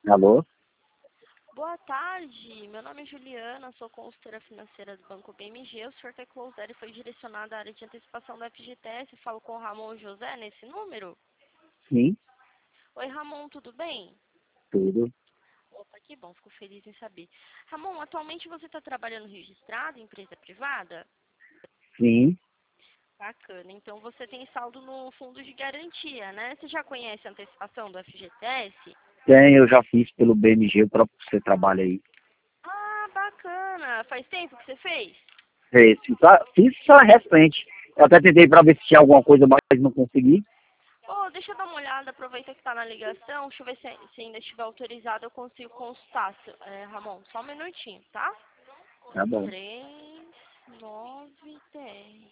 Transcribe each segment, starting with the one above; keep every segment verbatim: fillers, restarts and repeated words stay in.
Alô? Boa tarde, meu nome é Juliana, sou consultora financeira do Banco B M G. O senhor Tecloser foi direcionado à área de antecipação da F G T S. Falo com o Ramon José nesse número? Sim, Oi, Ramon, tudo bem? tudo. Opa, que bom, fico feliz em saber. Ramon, atualmente você está trabalhando registrado em empresa privada? Sim, Bacana, então você tem saldo no fundo de garantia, né? Você já conhece a antecipação do F G T S? tem, eu já fiz pelo B M G, o próprio que você trabalha aí. Ah, bacana. Faz tempo que você fez? Fiz, fiz só fiz só recente. Eu até tentei para ver se tinha alguma coisa, mas não consegui. Ô, deixa eu dar uma olhada, aproveita que tá na ligação, deixa eu ver se, se ainda estiver autorizado, eu consigo consultar, se- é, Ramon, só um minutinho, tá? Tá bom. Três, nove, dez.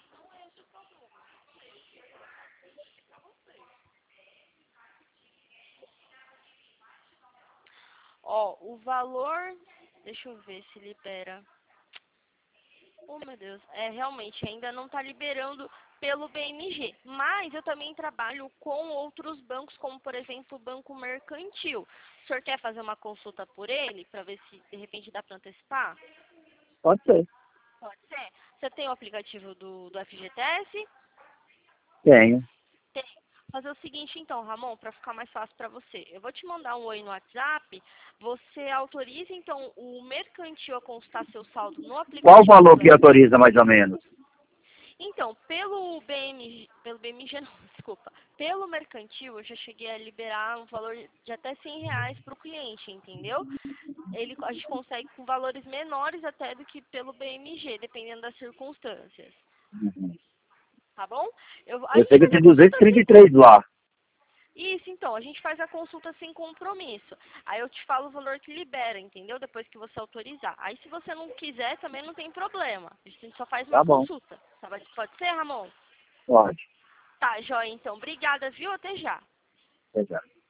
Ó, o valor, deixa eu ver se libera. Oh, meu Deus, é, realmente, ainda não tá liberando pelo B M G, mas eu também trabalho com outros bancos, como, por exemplo, o Banco Mercantil. O senhor quer fazer uma consulta por ele, para ver se, de repente, dá para antecipar? Pode ser. Pode ser. Você tem o aplicativo do, do F G T S? Tenho. Tem. Fazer o seguinte então, Ramon, para ficar mais fácil para você. Eu vou te mandar um oi no WhatsApp. Você autoriza então o mercantil a consultar seu saldo no Qual o aplicativo valor do que F G T S? autoriza, mais ou menos? Então, pelo B M G, pelo B M G não, desculpa. Pelo mercantil, eu já cheguei a liberar um valor de até cem reais para o cliente, entendeu? Ele, a gente consegue com valores menores até do que pelo B M G, dependendo das circunstâncias. Uhum. Tá bom? Eu, a Eu gente sei que faz tem a consulta duzentos e trinta sem e três lá. Isso, então, a gente faz a consulta sem compromisso. Aí eu te falo o valor que libera, entendeu? Depois que você autorizar. Aí se você não quiser, também não tem problema. A gente só faz Tá uma bom. consulta. Pode pode ser, Ramon? Pode. Tá, joia, então. Obrigada, viu? Até já. Até já.